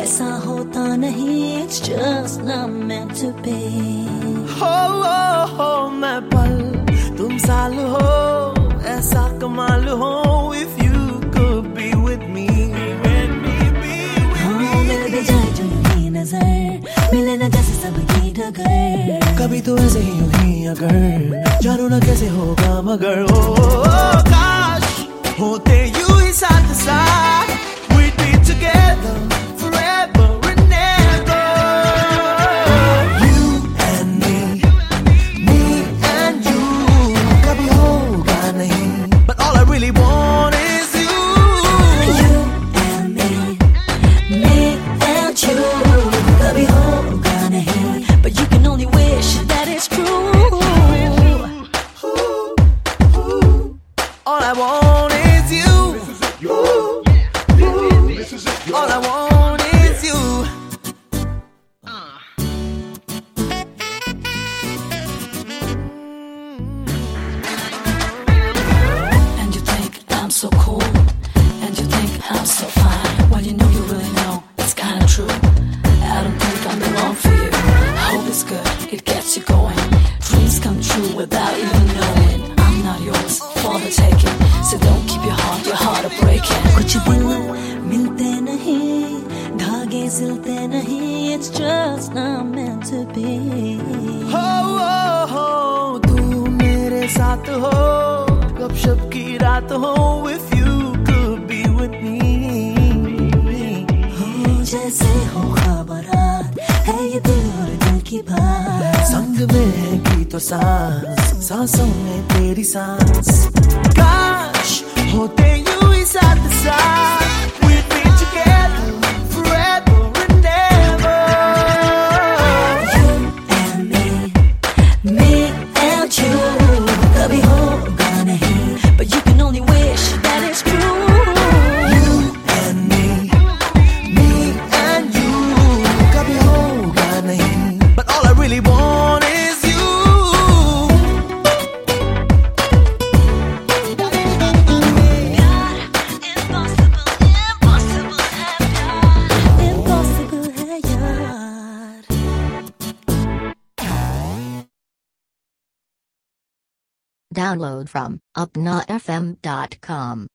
ऐसा होता नहीं, it's just not meant to be. हो मैं पल तुम साल हो, ऐसा कमाल हो, if you could be with me. मिल भी जाए जो यूं ही नजर, मिले न जैसे सबकी डगर, कभी तो ऐसे ही यूं ही अगर, जानो ना कैसे होगा मगर, ओ काश होते यूं ही साथ साथ, we'd be together forever and ever. You and me and you, कभी होगा नहीं, but all I really want is you. You and me and you, कभी होगा नहीं, but you can only wish that it's true. All I want is you. All I want is you. And you think I'm so cool, and you think I'm so fine. Well, you know it's kinda true. I don't think I'm the wrong for you. I hope it's good, it gets you going. Dreams come true without even knowing. I'm not yours for the taking, so don't keep your heart breaking. कुछ दिल मिलते नहीं, धागे सिलते नहीं, it's just not meant to be. हो तू मेरे साथ हो, गपशप की रात हो, if you could be with me. हो जैसे हो खबरात, है ये दिल और दिल की बात, संग में है की तो सांस, सांसों में तेरी सांस, काश होते यूं ही साथ साथ, we'd be together forever and ever. You and me and you, कभी होगा नहीं, but you can only wish that it's true. You and me and you, कभी होगा नहीं, but all I really want is you. Impossible है यार. Download from upnotfm.com.